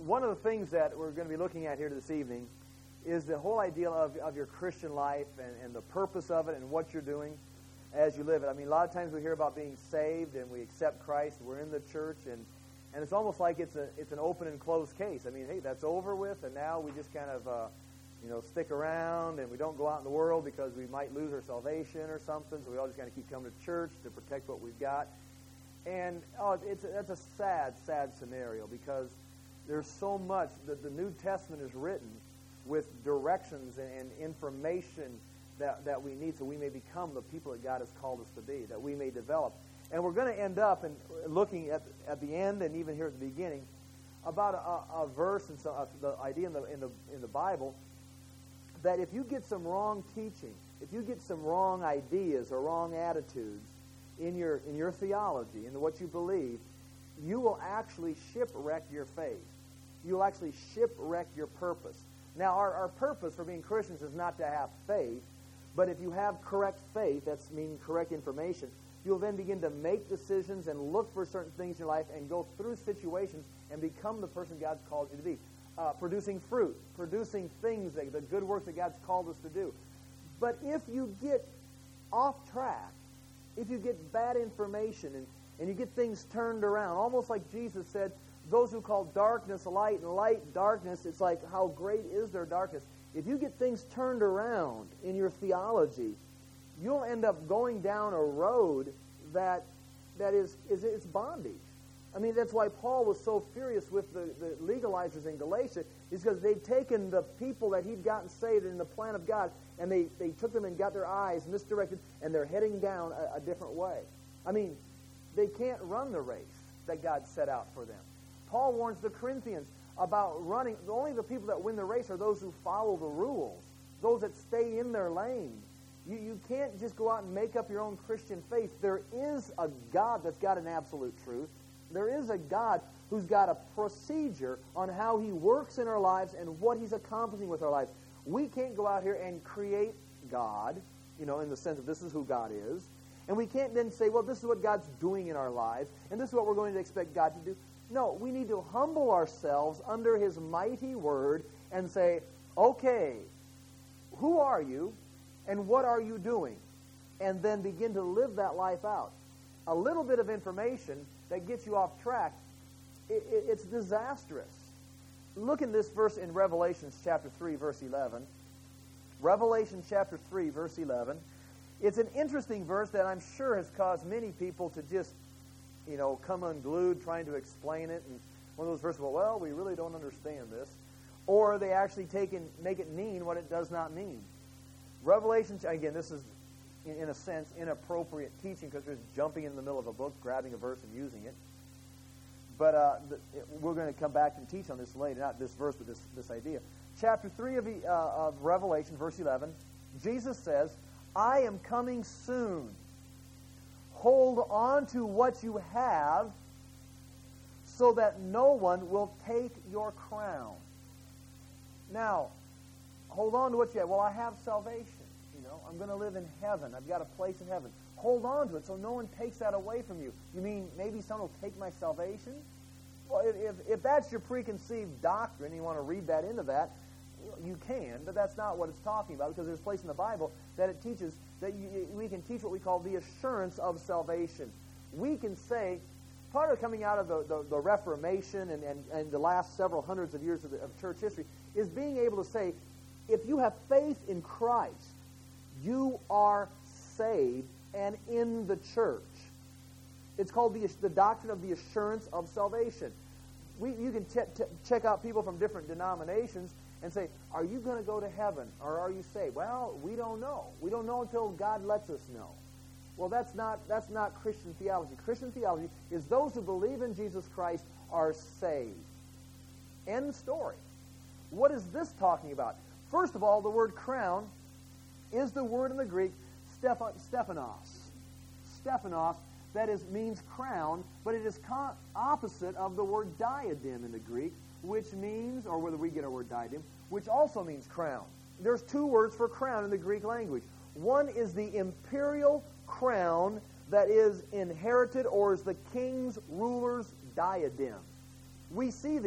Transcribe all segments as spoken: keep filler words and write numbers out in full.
one of the things that we're going to be looking at here this evening is the whole idea of, of your Christian life and, and the purpose of it and what you're doing as you live it. I mean, a lot of times we hear about being saved and we accept Christ, we're in the church, and, and it's almost like it's a it's an open and closed case. I mean, hey, that's over with, and now we just kind of, uh, you know, stick around, and we don't go out in the world because we might lose our salvation or something, so we all just kind of keep coming to church to protect what we've got. And oh, it's a, that's a sad, sad scenario, because there's so much that the New Testament is written with directions and information that, that we need so we may become the people that God has called us to be, that we may develop. And we're going to end up in looking at at the end and even here at the beginning about a, a verse and so, uh, the idea in the, in the in the Bible that if you get some wrong teaching, if you get some wrong ideas or wrong attitudes in your in your theology, in what you believe, you will actually shipwreck your faith. You will actually shipwreck your purpose. Now, our, our purpose for being Christians is not to have faith, but if you have correct faith, that's meaning correct information, you'll then begin to make decisions and look for certain things in your life and go through situations and become the person God's called you to be. Uh, producing fruit, producing things, that, the good work that God's called us to do. But if you get off track, if you get bad information and, and you get things turned around, almost like Jesus said, those who call darkness light and light darkness, it's like, how great is their darkness? If you get things turned around in your theology, you'll end up going down a road that that is, is it's bondage. I mean, that's why Paul was so furious with the, the legalizers in Galatia, is because they'd taken the people that he'd gotten saved in the plan of God, and they, they took them and got their eyes misdirected, and they're heading down a, a different way. I mean, they can't run the race that God set out for them. Paul warns the Corinthians about running. Only the people that win the race are those who follow the rules, those that stay in their lane. You, you can't just go out and make up your own Christian faith. There is a God that's got an absolute truth. There is a God who's got a procedure on how He works in our lives and what He's accomplishing with our lives. We can't go out here and create God, you know, in the sense of this is who God is. And we can't then say, well, this is what God's doing in our lives, and this is what we're going to expect God to do. No, we need to humble ourselves under His mighty word and say, okay, who are you and what are you doing? And then begin to live that life out. A little bit of information that gets you off track, it, it, it's disastrous. Look in this verse in Revelation chapter three, verse eleven. Revelation chapter three, verse eleven. It's an interesting verse that I'm sure has caused many people to just, you know, come unglued trying to explain it. And one of those verses, well, well, we really don't understand this. Or they actually take and make it mean what it does not mean. Revelation, again, this is, in, in a sense, inappropriate teaching because we're just jumping in the middle of a book, grabbing a verse and using it. But uh, the, it, we're going to come back and teach on this later, not this verse, but this, this idea. Chapter three of, the, uh, of Revelation, verse eleven, Jesus says, I am coming soon. Hold on to what you have so that no one will take your crown. Now, hold on to what you have. Well, I have salvation. You know, I'm going to live in heaven. I've got a place in heaven. Hold on to it so no one takes that away from you. You mean maybe someone will take my salvation? Well, if, if that's your preconceived doctrine, and you want to read that into that, you can, but that's not what it's talking about, because there's a place in the Bible that it teaches that you, we can teach what we call the assurance of salvation. We can say, part of coming out of the, the, the Reformation and, and, and the last several hundreds of years of, the, of church history is being able to say, if you have faith in Christ, you are saved and in the church. It's called the, the doctrine of the assurance of salvation. We, you can ch- t- check out people from different denominations and say, are you going to go to heaven or are you saved? Well, we don't know. We don't know until God lets us know. Well, that's not that's not Christian theology. Christian theology is those who believe in Jesus Christ are saved. End story. What is this talking about? First of all, the word crown is the word in the Greek Stephanos. Stephanos, that is, means crown, but it is con- opposite of the word diadem in the Greek, which means, or whether we get our word diadem, which also means crown. There's two words for crown in the Greek language. One is the imperial crown that is inherited or is the king's ruler's diadem. We see these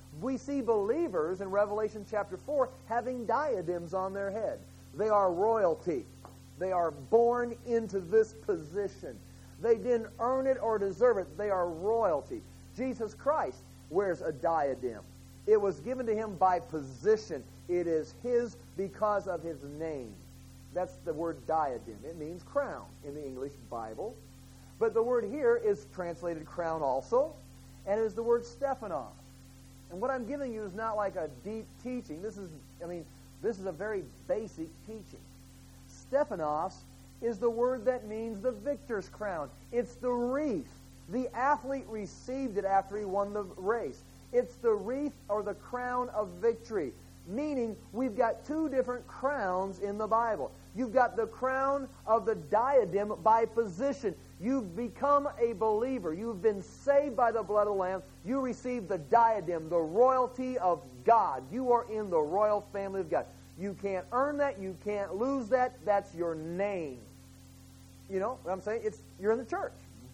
We see believers in Revelation chapter four having diadems on their head. They are royalty. They are born into this position. They didn't earn it or deserve it. They are royalty. Jesus Christ wears a diadem. It was given to him by position. It is his because of his name. That's the word diadem. It means crown in the English Bible. But the word here is translated crown also, and it is the word Stephanos. And what I'm giving you is not like a deep teaching. This is, I mean, this is a very basic teaching. Stephanos is the word that means the victor's crown. It's the wreath. The athlete received it after he won the race. It's the wreath or the crown of victory, meaning we've got two different crowns in the Bible. You've got the crown of the diadem by position. You've become a believer. You've been saved by the blood of the Lamb. You receive the diadem, the royalty of God. You are in the royal family of God. You can't earn that. You can't lose that. That's your name. You know what I'm saying? It's you're in the church.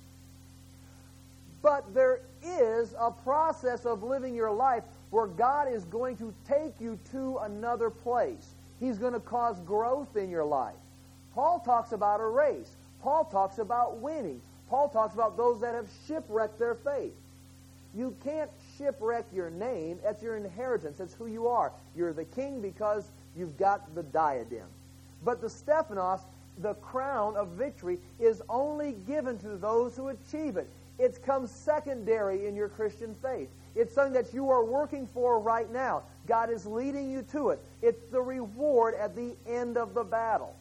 But there is a process of living your life where God is going to take you to another place. He's going to cause growth in your life. Paul talks about a race. Paul talks about winning. Paul talks about those that have shipwrecked their faith. You can't shipwreck your name. That's your inheritance. That's who you are. You're the king because you've got the diadem. But the Stephanos, the crown of victory, is only given to those who achieve it. It comes secondary in your Christian faith. It's something that you are working for right now. God is leading you to it. It's the reward at the end of the battle.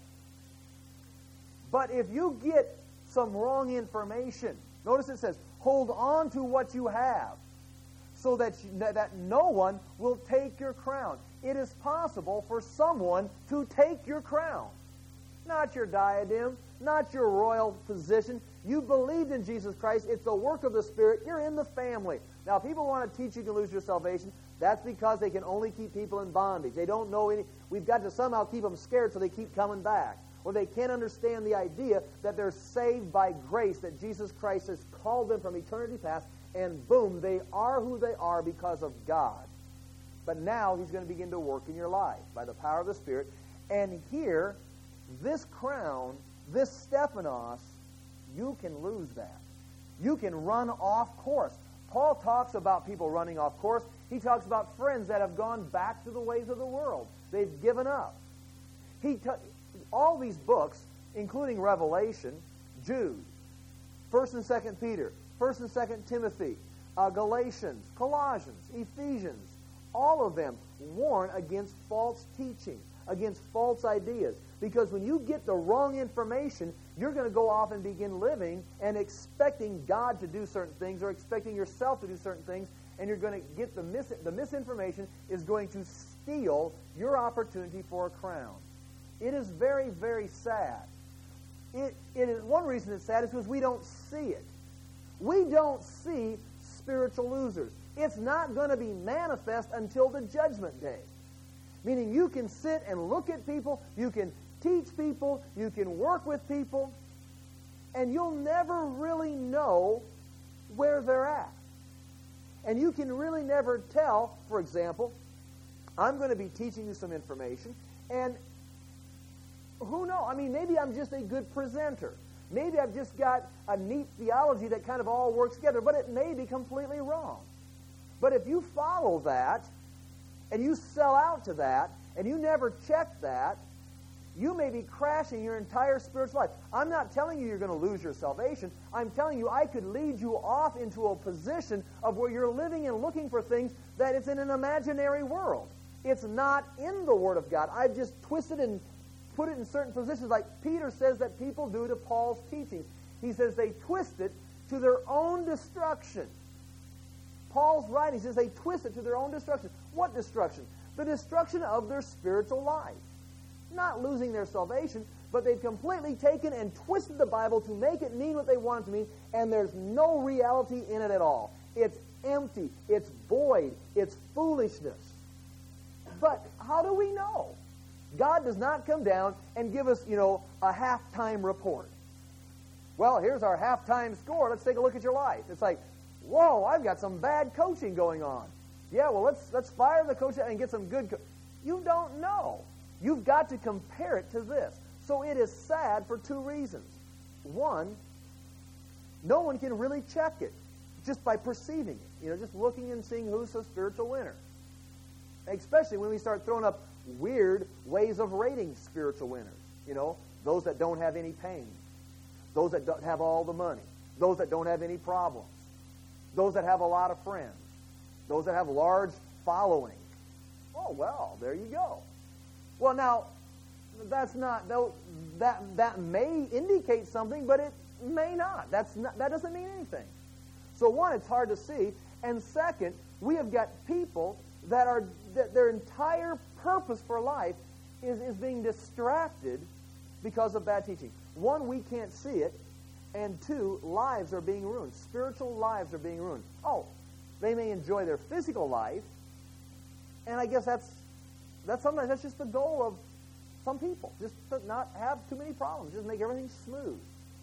But if you get some wrong information, notice it says, hold on to what you have so that, you, that no one will take your crown. It is possible for someone to take your crown. Not your diadem, not your royal position. You believed in Jesus Christ. It's the work of the Spirit. You're in the family. Now, people want to teach you to lose your salvation. That's because they can only keep people in bondage. They don't know any. We've got to somehow keep them scared so they keep coming back. Or they can't understand the idea that they're saved by grace, that Jesus Christ has called them from eternity past, and boom, they are who they are because of God. But now He's going to begin to work in your life by the power of the Spirit. And here, this crown, this Stephanos, you can lose that. You can run off course. Paul talks about people running off course. He talks about friends that have gone back to the ways of the world. They've given up. He t- all these books, including Revelation, Jude, First and Second Peter, First and Second Timothy, uh, Galatians, Colossians, Ephesians, all of them warn against false teaching, against false ideas. Because when you get the wrong information, you're going to go off and begin living and expecting God to do certain things or expecting yourself to do certain things, and you're going to get the mis- the misinformation is going to steal your opportunity for a crown. It is very, very sad. It, it is one reason it's sad is because we don't see it. We don't see spiritual losers. It's not going to be manifest until the judgment day. Meaning you can sit and look at people, you can teach people, you can work with people, and you'll never really know where they're at. And you can really never tell, for example, I'm going to be teaching you some information, and who knows? I mean, maybe I'm just a good presenter. Maybe I've just got a neat theology that kind of all works together, but it may be completely wrong. But if you follow that, and you sell out to that, and you never check that, you may be crashing your entire spiritual life. I'm not telling you you're going to lose your salvation. I'm telling you I could lead you off into a position of where you're living and looking for things that it's in an imaginary world. It's not in the Word of God. I've just twisted and put it in certain positions like Peter says that people do to Paul's teachings. He says they twist it to their own destruction. Paul's writing says they twist it to their own destruction. What destruction? The destruction of their spiritual life. Not losing their salvation, but they've completely taken and twisted the Bible to make it mean what they want it to mean, and there's no reality in it at all. It's empty. It's void. It's foolishness. But how do we know? God does not come down and give us, you know, a halftime report. Well, here's our halftime score. Let's take a look at your life. It's like, whoa, I've got some bad coaching going on. Yeah, well, let's let's fire the coach and get some good co-. You don't know. You've got to compare it to this. So it is sad for two reasons. One, no one can really check it just by perceiving it. You know, just looking and seeing who's the spiritual winner. Especially when we start throwing up weird ways of rating spiritual winners. You know, those that don't have any pain. Those that don't have all the money. Those that don't have any problems. Those that have a lot of friends. Those that have large following. Oh, well, there you go. Well, now, that's not, that, that may indicate something, but it may not. That's not. That doesn't mean anything. So one, it's hard to see. And second, we have got people that are, that their entire purpose for life is, is being distracted because of bad teaching. One, we can't see it. And two, lives are being ruined. Spiritual lives are being ruined. Oh, they may enjoy their physical life, and I guess that's that's sometimes that's just the goal of some people, just to not have too many problems, just make everything smooth.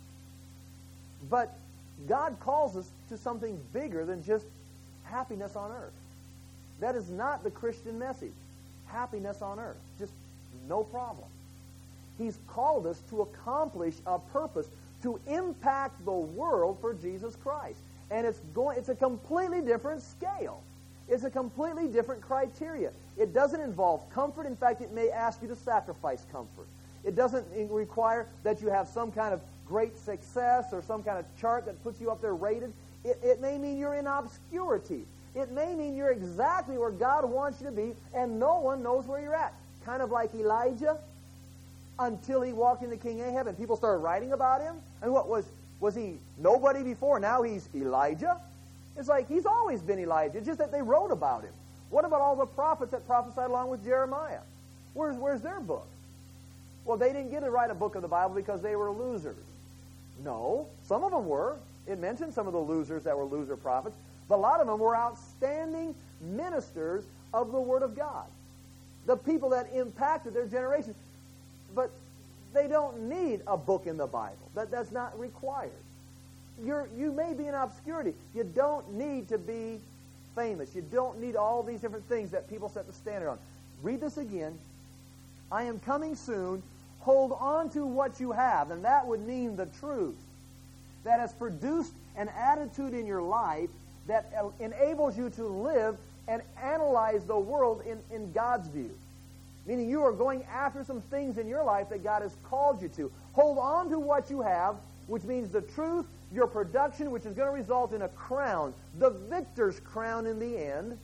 But God calls us to something bigger than just happiness on earth. That is not the Christian message. Happiness on earth, just no problem. He's called us to accomplish a purpose, to impact the world for Jesus Christ. And it's going it's a completely different scale. It's a completely different criteria. It doesn't involve comfort. In fact, it may ask you to sacrifice comfort. It doesn't require that you have some kind of great success or some kind of chart that puts you up there rated. It, it may mean you're in obscurity. It may mean you're exactly where God wants you to be, and no one knows where you're at. Kind of like Elijah, until he walked into King Ahab and people started writing about him. And what was... Was he nobody before? Now he's Elijah? It's like he's always been Elijah. It's just that they wrote about him. What about all the prophets that prophesied along with Jeremiah? Where's, where's their book? Well, they didn't get to write a book of the Bible because they were losers. No, some of them were. It mentioned some of the losers that were loser prophets. But a lot of them were outstanding ministers of the Word of God. The people that impacted their generation. But they don't need a book in the Bible. That, that's not required. You're, you may be in obscurity. You don't need to be famous. You don't need all these different things that people set the standard on. Read this again. I am coming soon. Hold on to what you have. And that would mean the truth that has produced an attitude in your life that enables you to live and analyze the world in, in God's view. Meaning you are going after some things in your life that God has called you to. Hold on to what you have, which means the truth, your production, which is going to result in a crown, the victor's crown in the end,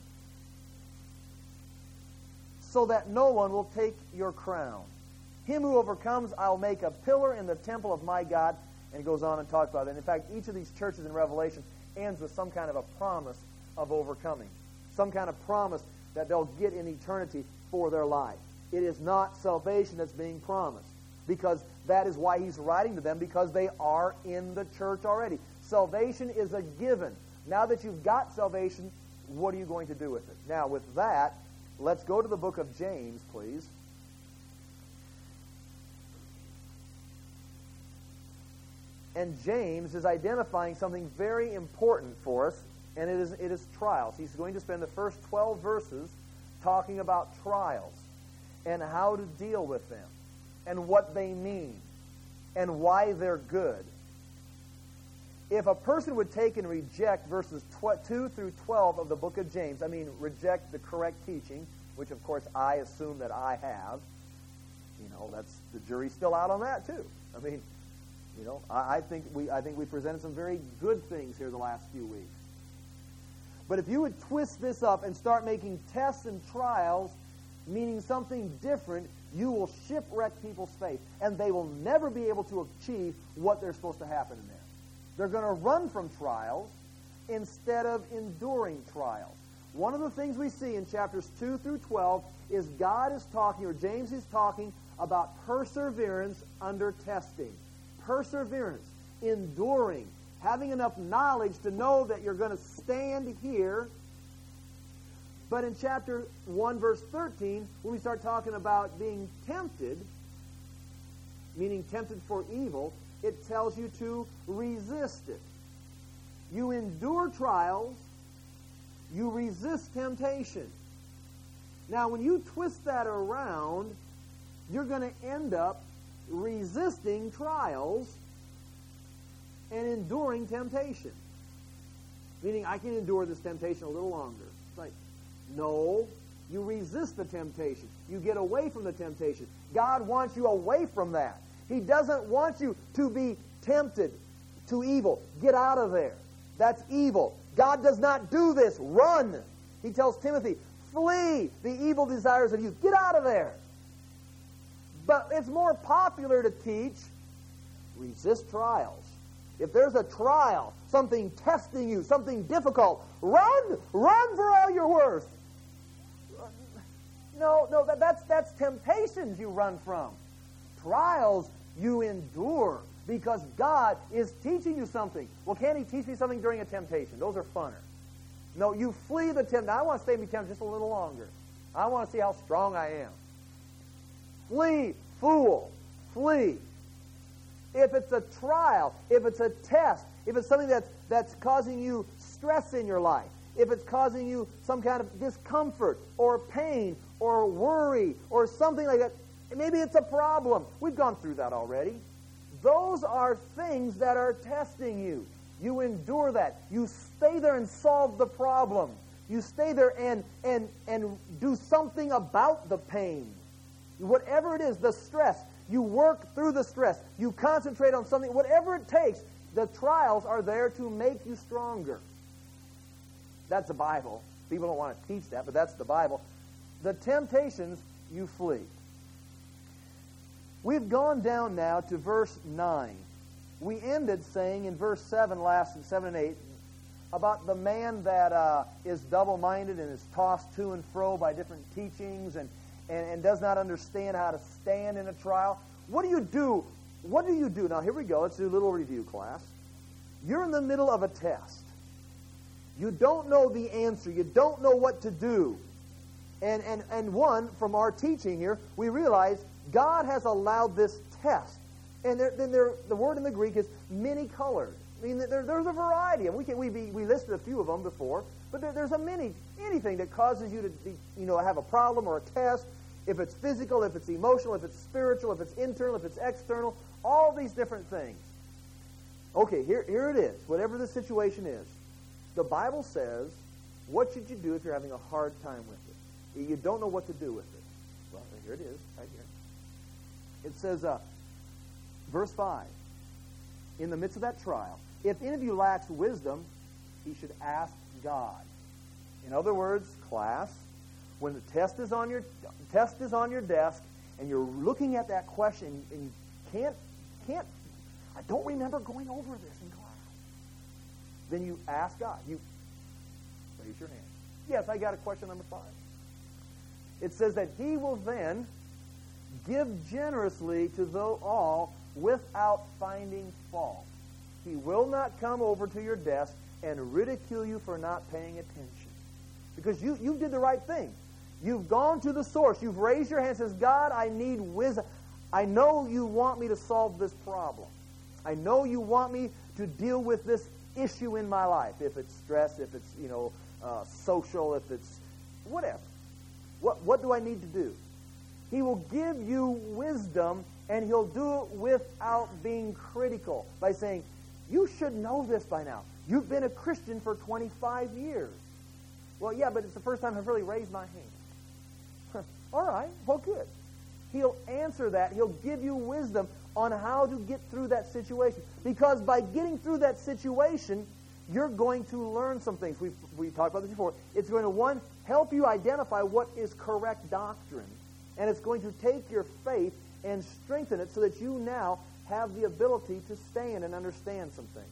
so that no one will take your crown. Him who overcomes, I'll make a pillar in the temple of my God. And he goes on and talks about it. And in fact, each of these churches in Revelation ends with some kind of a promise of overcoming. Some kind of promise that they'll get in eternity for their life. It is not salvation that's being promised, because that is why he's writing to them, because they are in the church already. Salvation is a given. Now that you've got salvation, what are you going to do with it? Now, with that, let's go to the book of James, please. And James is identifying something very important for us, and it is, it is trials. He's going to spend the first twelve verses talking about trials and how to deal with them and what they mean and why they're good. If a person would take and reject verses two through twelve of the book of James, I mean reject the correct teaching, which of course I assume that I have, you know, that's the jury's still out on that too. I mean, you know, I, I think we I think we presented some very good things here the last few weeks. But if you would twist this up and start making tests and trials meaning something different, you will shipwreck people's faith, and they will never be able to achieve what they're supposed to happen in there. They're going to run from trials instead of enduring trials. One of the things we see in chapters two through twelve is God is talking, or James is talking, about perseverance under testing. Perseverance, enduring, having enough knowledge to know that you're going to stand here. But in chapter one, verse thirteen, when we start talking about being tempted, meaning tempted for evil, it tells you to resist it. You endure trials, you resist temptation. Now, when you twist that around, you're going to end up resisting trials and enduring temptation. Meaning, I can endure this temptation a little longer. It's like, no, you resist the temptation. You get away from the temptation. God wants you away from that. He doesn't want you to be tempted to evil. Get out of there. That's evil. God does not do this. Run. He tells Timothy, flee the evil desires of youth. Get out of there. But it's more popular to teach, resist trials. If there's a trial, something testing you, something difficult, run! Run for all you're worth. No, no, that, that's, that's temptations you run from. Trials you endure because God is teaching you something. Well, can He teach me something during a temptation? Those are funner. No, you flee the temptation. I want to stay and be tempted just a little longer. I want to see how strong I am. Flee, fool. Flee. If it's a trial, if it's a test, if it's something that's, that's causing you stress in your life, if it's causing you some kind of discomfort or pain or worry or something like that, maybe it's a problem. We've gone through that already. Those are things that are testing you. You endure that. You stay there and solve the problem. You stay there and, and, and do something about the pain. Whatever it is, the stress, you work through the stress. You concentrate on something. Whatever it takes, the trials are there to make you stronger. That's the Bible. People don't want to teach that, but that's the Bible. The temptations, you flee. We've gone down now to verse nine. We ended saying in verse seven, last in seven and eight, about the man that uh, is double-minded and is tossed to and fro by different teachings and, and, and does not understand how to stand in a trial. What do you do? What do you do? Now, here we go. Let's do a little review, class. You're in the middle of a test. You don't know the answer. You don't know what to do. And, and, and one, from our teaching here, we realize God has allowed this test. And there, then there, the word in the Greek is many-colored. I mean, there, there's a variety. And we can, we, we listed a few of them before, but there, there's a many, anything that causes you to be, you know, have a problem or a test. If it's physical, if it's emotional, if it's spiritual, if it's internal, if it's external, all these different things. Okay, here, here it is. Whatever the situation is, the Bible says, what should you do if you're having a hard time with it? You don't know what to do with it. Well, here it is, right here. It says, uh, verse five, in the midst of that trial, if any of you lacks wisdom, he should ask God. In other words, class, when the test is on your test is on your desk, and you're looking at that question, and you can't can't. I don't remember going over this in class. Then you ask God. You raise your hand. Yes, I got a question number five. It says that He will then give generously to those all without finding fault. He will not come over to your desk and ridicule you for not paying attention. Because you, you did the right thing. You've gone to the source. You've raised your hand and says, God, I need wisdom. I know you want me to solve this problem. I know you want me to deal with this issue in my life. If it's stress, if it's, you know, uh, social, if it's whatever. What, what do I need to do? He will give you wisdom, and He'll do it without being critical by saying, you should know this by now. You've been a Christian for twenty-five years. Well, yeah, but it's the first time I've really raised my hand. All right, well, good. He'll answer that. He'll give you wisdom on how to get through that situation. Because by getting through that situation, you're going to learn some things. We've, we've talked about this before. It's going to, one, help you identify what is correct doctrine. And it's going to take your faith and strengthen it so that you now have the ability to stand and understand some things.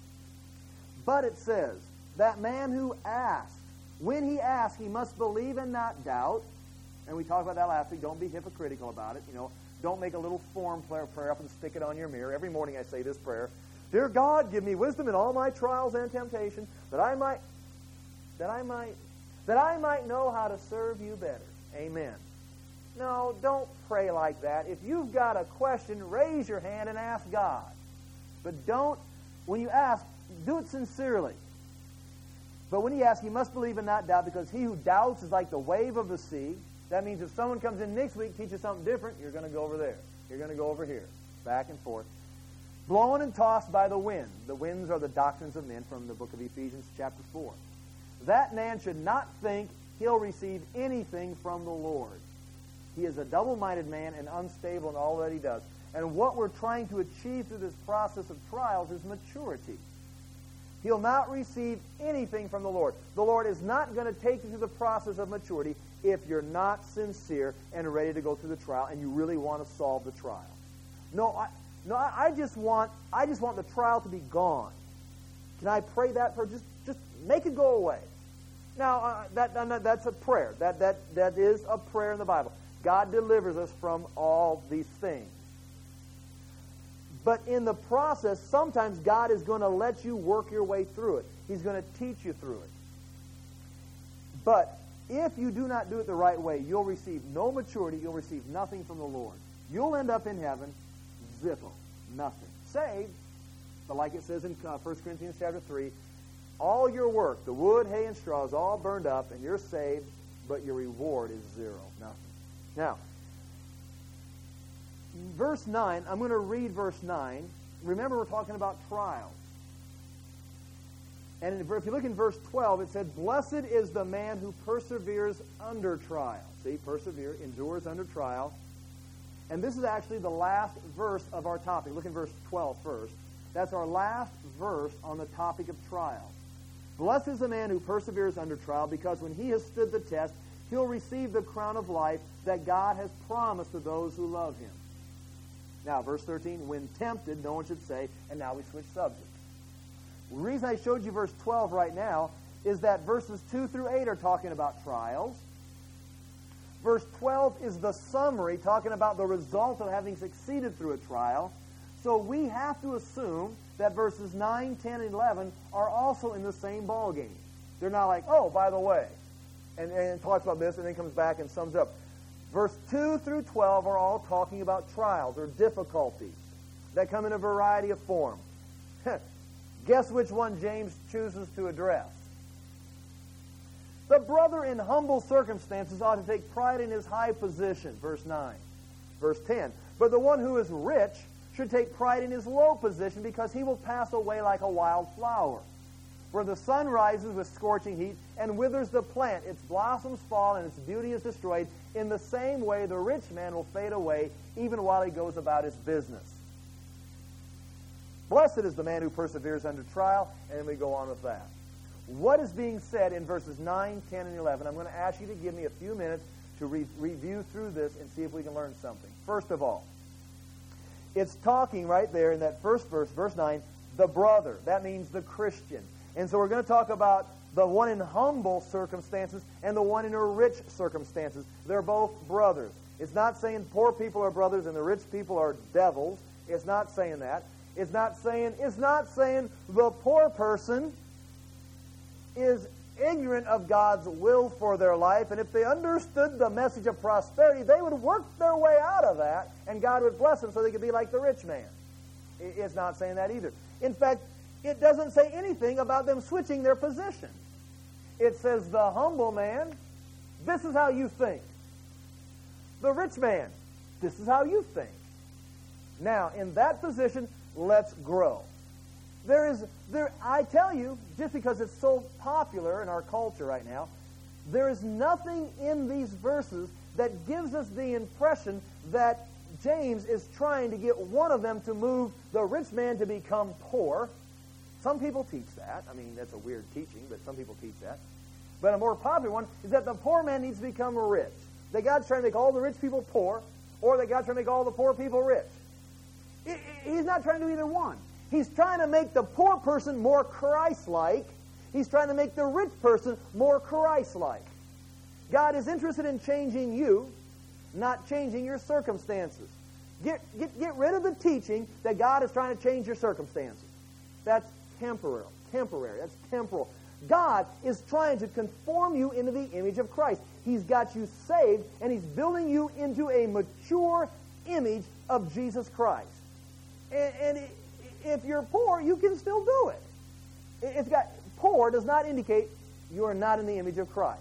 But it says, that man who asks, when he asks, he must believe and not doubt. And we talked about that last week. Don't be hypocritical about it. You know, don't make a little form prayer, prayer up and stick it on your mirror. Every morning I say this prayer. Dear God, give me wisdom in all my trials and temptations, that I might, that I might, that I might know how to serve you better. Amen. No, don't pray like that. If you've got a question, raise your hand and ask God. But don't, when you ask, do it sincerely. But when he asks, he must believe and not doubt, because he who doubts is like the wave of the sea. That means if someone comes in next week, teaches something different, you're going to go over there. You're going to go over here, back and forth. Blown and tossed by the wind. The winds are the doctrines of men from the book of Ephesians chapter four. That man should not think he'll receive anything from the Lord. He is a double-minded man and unstable in all that he does. And what we're trying to achieve through this process of trials is maturity. He'll not receive anything from the Lord. The Lord is not going to take you through the process of maturity if you're not sincere and ready to go through the trial and you really want to solve the trial. No, I, no, I just want, I just want the trial to be gone. Can I pray that for just, just make it go away? Now, uh, that, uh, that's a prayer. That, that, that is a prayer in the Bible. God delivers us from all these things. But in the process, sometimes God is going to let you work your way through it. He's going to teach you through it. But if you do not do it the right way, you'll receive no maturity. You'll receive nothing from the Lord. You'll end up in heaven, zippo, nothing. Saved, but like it says in uh, First Corinthians chapter three, all your work, the wood, hay, and straw, is all burned up, and you're saved, but your reward is zero, nothing. Now, verse nine, I'm going to read verse nine. Remember, we're talking about trials. And if you look in verse twelve, it said, "Blessed is the man who perseveres under trial." See, persevere, endures under trial. And this is actually the last verse of our topic. Look in verse twelve first. That's our last verse on the topic of trial. "Blessed is the man who perseveres under trial, because when he has stood the test, he'll receive the crown of life that God has promised to those who love him." Now, verse thirteen, "When tempted," no one should say, and now we switch subjects. The reason I showed you verse twelve right now is that verses two through eight are talking about trials. Verse twelve is the summary, talking about the result of having succeeded through a trial. So we have to assume that verses nine, ten, and eleven are also in the same ballgame. They're not like, oh, by the way, and, and it talks about this and then comes back and sums up. Verse two through twelve are all talking about trials or difficulties that come in a variety of forms. Guess which one James chooses to address? "The brother in humble circumstances ought to take pride in his high position," verse nine. Verse ten, "But the one who is rich should take pride in his low position, because he will pass away like a wild flower. For the sun rises with scorching heat and withers the plant. Its blossoms fall and its beauty is destroyed. In the same way, the rich man will fade away even while he goes about his business." Blessed is the man who perseveres under trial, and then we go on with that. What is being said in verses nine, ten, and eleven? I'm going to ask you to give me a few minutes to re- review through this and see if we can learn something. First of all, it's talking right there in that first verse, verse nine, the brother. That means the Christian. And so we're going to talk about the one in humble circumstances and the one in rich circumstances. They're both brothers. It's not saying poor people are brothers and the rich people are devils. It's not saying that. It's not saying, it's not saying the poor person is ignorant of God's will for their life, and if they understood the message of prosperity, they would work their way out of that, and God would bless them so they could be like the rich man. It's not saying that either. In fact, it doesn't say anything about them switching their position. It says the humble man, this is how you think. The rich man, this is how you think. Now, in that position, let's grow. There is, there. I tell you, just because it's so popular in our culture right now, there is nothing in these verses that gives us the impression that James is trying to get one of them to move the rich man to become poor. Some people teach that. I mean, that's a weird teaching, but some people teach that. But a more popular one is that the poor man needs to become rich. That God's trying to make all the rich people poor, or that God's trying to make all the poor people rich. He's not trying to do either one. He's trying to make the poor person more Christ-like. He's trying to make the rich person more Christ-like. God is interested in changing you, not changing your circumstances. Get, get, get rid of the teaching that God is trying to change your circumstances. That's temporary. Temporary. That's temporal. God is trying to conform you into the image of Christ. He's got you saved, and He's building you into a mature image of Jesus Christ. And, and it, if you're poor, you can still do it. It's got poor does not indicate you are not in the image of Christ.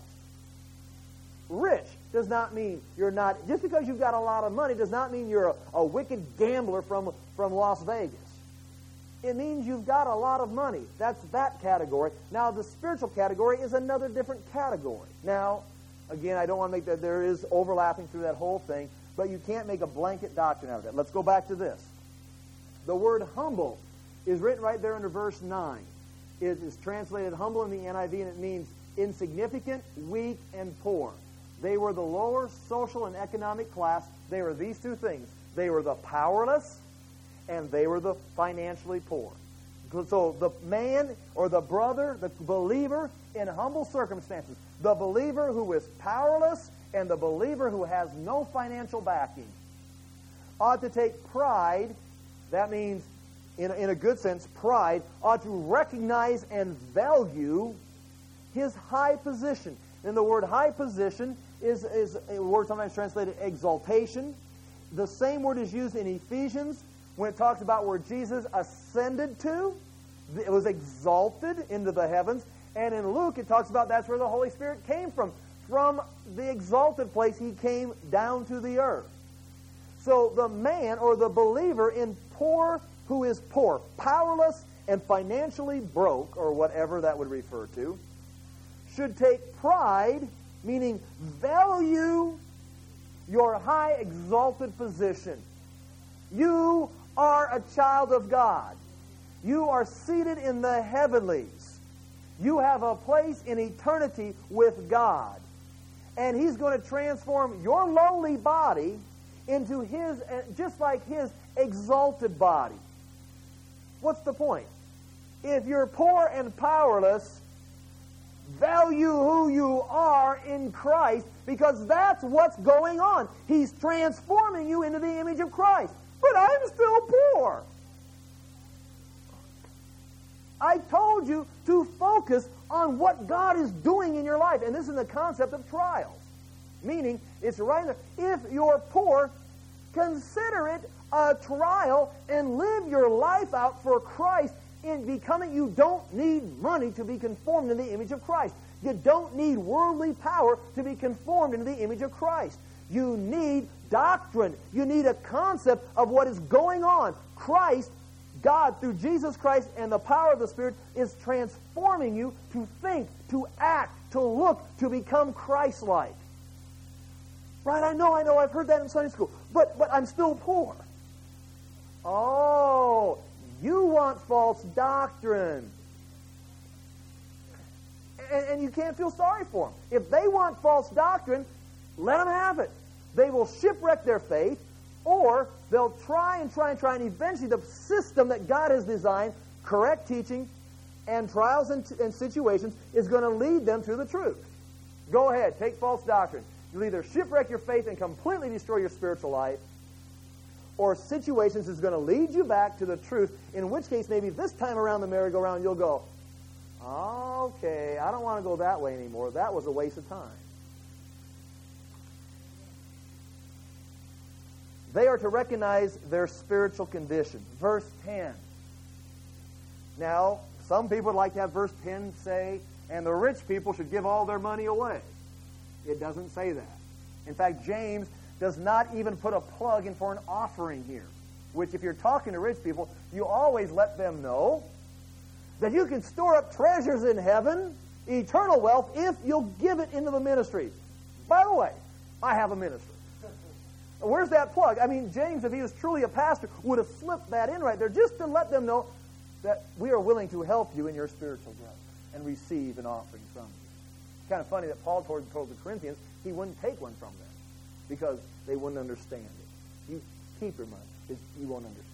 Rich does not mean you're not, just because you've got a lot of money does not mean you're a, a wicked gambler from, from Las Vegas. It means you've got a lot of money. That's that category. Now, the spiritual category is another different category. Now, again, I don't want to make that, there is overlapping through that whole thing, but you can't make a blanket doctrine out of that. Let's go back to this. The word humble is written right there under verse nine. It is translated humble in the N I V, and it means insignificant, weak, and poor. They were the lower social and economic class. They were these two things. They were the powerless, and they were the financially poor. So the man or the brother, the believer in humble circumstances, the believer who is powerless and the believer who has no financial backing, ought to take pride. That means, in a, in a good sense, pride, ought to recognize and value his high position. And the word high position is, is a word sometimes translated exaltation. The same word is used in Ephesians when it talks about where Jesus ascended to. It was exalted into the heavens. And in Luke, it talks about that's where the Holy Spirit came from. From the exalted place, he came down to the earth. So the man or the believer in poor, who is poor, powerless, and financially broke, or whatever that would refer to, should take pride, meaning value your high exalted position. You are a child of God. You are seated in the heavenlies. You have a place in eternity with God. And He's going to transform your lowly body into His, just like His exalted body. What's the point? If you're poor and powerless, value who you are in Christ, because that's what's going on. He's transforming you into the image of Christ. But I'm still poor. I told you to focus on what God is doing in your life. And this is the concept of trials. Meaning, it's right there. If you're poor, consider it a trial and live your life out for Christ in becoming. You don't need money to be conformed to the image of Christ. You don't need worldly power to be conformed into the image of Christ. You need doctrine. You need a concept of what is going on. Christ, God, through Jesus Christ and the power of the Spirit, is transforming you to think, to act, to look, to become Christ-like. Right, I know, I know, I've heard that in Sunday school, but, but I'm still poor. Oh, you want false doctrine. And, and you can't feel sorry for them. If they want false doctrine, let them have it. They will shipwreck their faith, or they'll try and try and try, and eventually the system that God has designed, correct teaching, and trials and, and situations, is going to lead them to the truth. Go ahead, take false doctrine. You'll either shipwreck your faith and completely destroy your spiritual life, or situations is going to lead you back to the truth, in which case maybe this time around the merry-go-round you'll go, okay, I don't want to go that way anymore. That was a waste of time. They are to recognize their spiritual condition. Verse ten. Now, some people would like to have verse ten say, and the rich people should give all their money away. It doesn't say that. In fact, James does not even put a plug in for an offering here, which if you're talking to rich people, you always let them know that you can store up treasures in heaven, eternal wealth, if you'll give it into the ministry. By the way, I have a ministry. Where's that plug? I mean, James, if he was truly a pastor, would have slipped that in right there just to let them know that we are willing to help you in your spiritual growth and receive an offering from you. It's kind of funny that Paul told, told the Corinthians he wouldn't take one from them because they wouldn't understand it. You keep your money because you won't understand.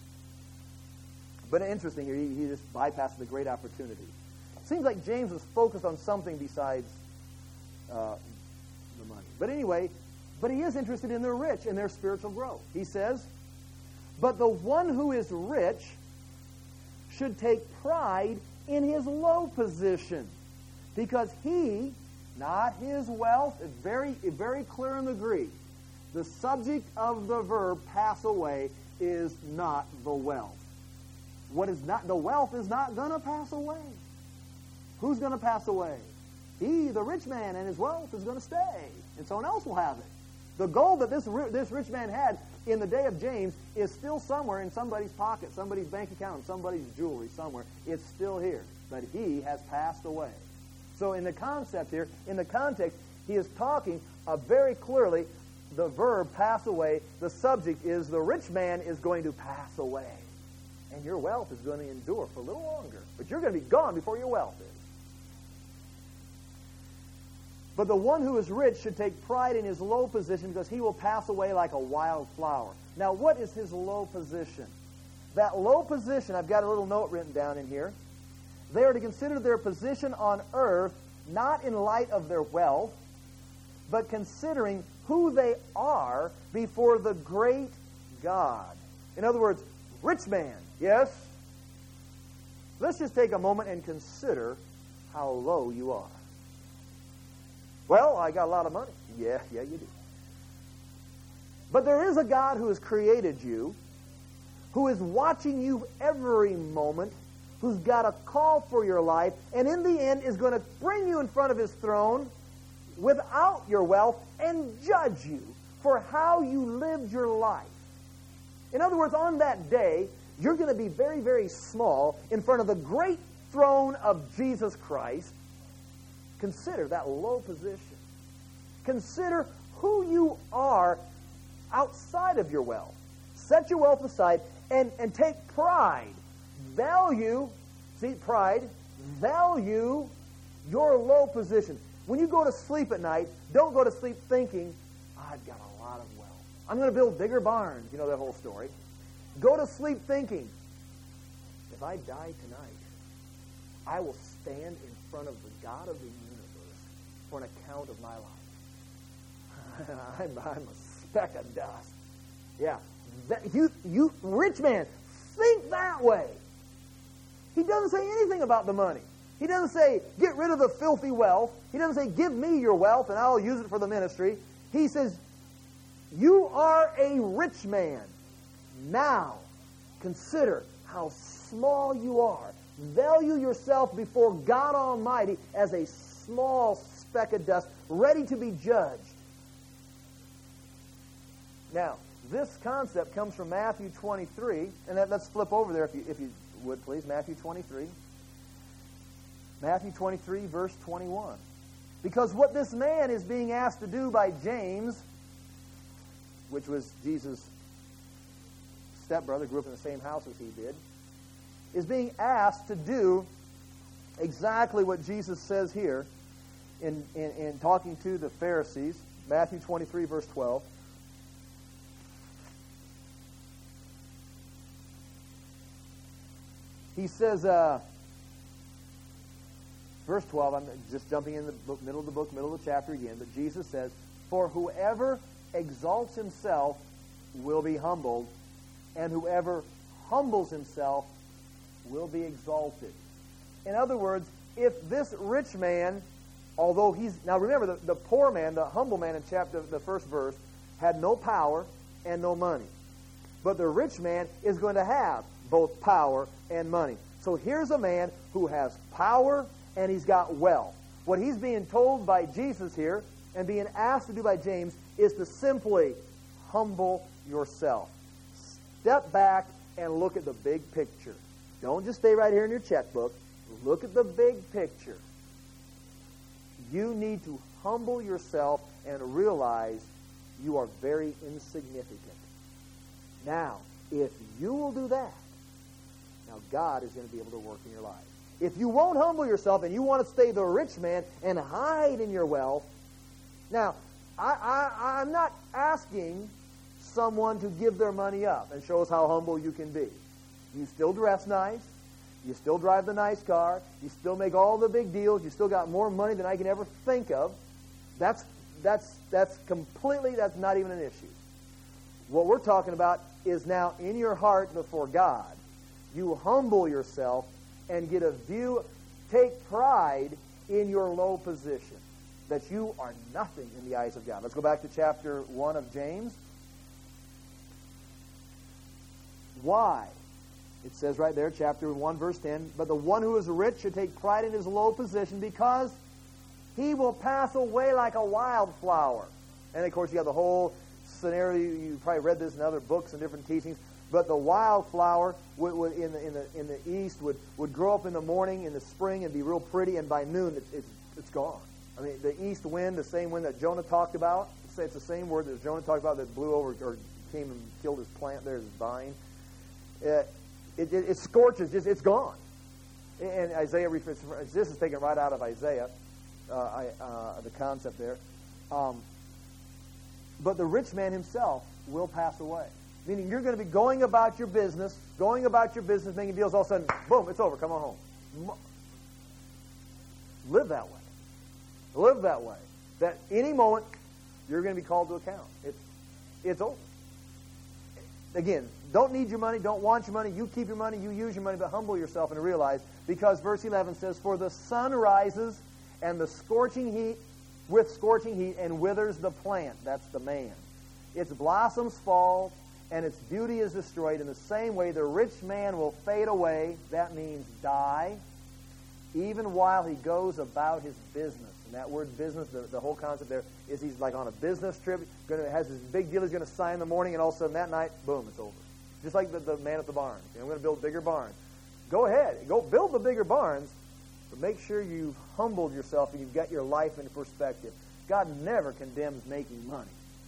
But interesting here, he, he just bypasses the great opportunity. It seems like James was focused on something besides uh, the money. But anyway, but he is interested in the rich and their spiritual growth. He says, but the one who is rich should take pride in his low position, because he, not his wealth, is very, very clear in the Greek. The subject of the verb pass away is not the wealth. What is not, the wealth is not going to pass away. Who's going to pass away? he, the rich man, and his wealth is going to stay, and someone else will have it. The gold that this, this rich man had in the day of James is still somewhere in somebody's pocket, somebody's bank account, somebody's jewelry somewhere. It's still here, but he has passed away. So in the concept here, in the context, he is talking uh, very clearly the verb pass away. The subject is the rich man is going to pass away. And your wealth is going to endure for a little longer. But you're going to be gone before your wealth is. But the one who is rich should take pride in his low position because he will pass away like a wild flower. Now, what is his low position? That low position, I've got a little note written down in here. They are to consider their position on earth not in light of their wealth, but considering who they are before the great God. In other words, rich man, yes? Let's just take a moment and consider how low you are. Well, I got a lot of money. Yeah, yeah, you do. But there is a God who has created you, who is watching you every moment, who's got a call for your life, and in the end is going to bring you in front of his throne without your wealth and judge you for how you lived your life. In other words, on that day, you're going to be very, very small in front of the great throne of Jesus Christ. Consider that low position. Consider who you are outside of your wealth. Set your wealth aside and, and take pride. Value, see, pride, value your low position. When you go to sleep at night, don't go to sleep thinking, I've got a lot of wealth. I'm going to build bigger barns. You know that whole story. Go to sleep thinking, if I die tonight, I will stand in front of the God of the universe for an account of my life. I'm, I'm a speck of dust. Yeah. That, you, you, rich man, think that way. He doesn't say anything about the money. He doesn't say, get rid of the filthy wealth. He doesn't say, give me your wealth and I'll use it for the ministry. He says, you are a rich man. Now, consider how small you are. Value yourself before God Almighty as a small speck of dust, ready to be judged. Now, this concept comes from Matthew twenty-three, and that, let's flip over there if you, if you would, please. Matthew twenty-three. Matthew twenty-three, verse twenty-one. Because what this man is being asked to do by James, which was Jesus' stepbrother, grew up in the same house as he did, is being asked to do exactly what Jesus says here in, in, in talking to the Pharisees. Matthew twenty-three, verse twelve. He says, uh, verse twelve, I'm just jumping in the book, middle of the book, middle of the chapter again, but Jesus says, for whoever exalts himself will be humbled, and whoever humbles himself will be exalted. In other words, if this rich man, although he's... Now remember, the, the poor man, the humble man in chapter the first verse, had no power and no money. But the rich man is going to have both power and money. So here's a man who has power and he's got wealth. What he's being told by Jesus here and being asked to do by James is to simply humble yourself. Step back and look at the big picture. Don't just stay right here in your checkbook. Look at the big picture. You need to humble yourself and realize you are very insignificant. Now, if you will do that, now God is going to be able to work in your life. If you won't humble yourself and you want to stay the rich man and hide in your wealth, now, I, I, I'm not asking someone to give their money up and show us how humble you can be. You still dress nice. You still drive the nice car. You still make all the big deals. You still got more money than I can ever think of. That's, that's, that's completely, that's not even an issue. What we're talking about is now in your heart before God. You humble yourself and get a view, take pride in your low position, that you are nothing in the eyes of God. Let's go back to chapter one of James. Why? It says right there, chapter one, verse ten, but the one who is rich should take pride in his low position because He will pass away like a wildflower. And, of course, you have the whole scenario. You probably read this in other books and different teachings. But the wildflower would, would, in, the, in, the, in the east would, would grow up in the morning, in the spring, and be real pretty, and by noon it's, it's, it's gone. I mean, the east wind, the same wind that Jonah talked about, it's the same word that Jonah talked about that blew over or came and killed his plant there, his vine. Uh, it, it, it scorches, just it's gone. And Isaiah refers, this is taken right out of Isaiah, uh, I, uh, the concept there. Um, but the rich man himself will pass away. Meaning you're going to be going about your business, going about your business, making deals, all of a sudden, boom, it's over, come on home. Live that way. Live that way. That any moment, you're going to be called to account. It's, it's over. Again, don't need your money, don't want your money, you keep your money, you use your money, but humble yourself and realize, because verse eleven says, for the sun rises and the scorching heat, with scorching heat, and withers the plant, that's the man. Its blossoms fall, and its beauty is destroyed. In the same way, the rich man will fade away, that means die, even while he goes about his business. And that word business, the, the whole concept there is he's like on a business trip, going to has this big deal he's going to sign in the morning, and all of a sudden that night, boom, it's over. Just like the, the man at the barn. You know, I'm going to build bigger barns. Go ahead. Go build the bigger barns, but make sure you've humbled yourself and you've got your life into perspective. God never condemns making money.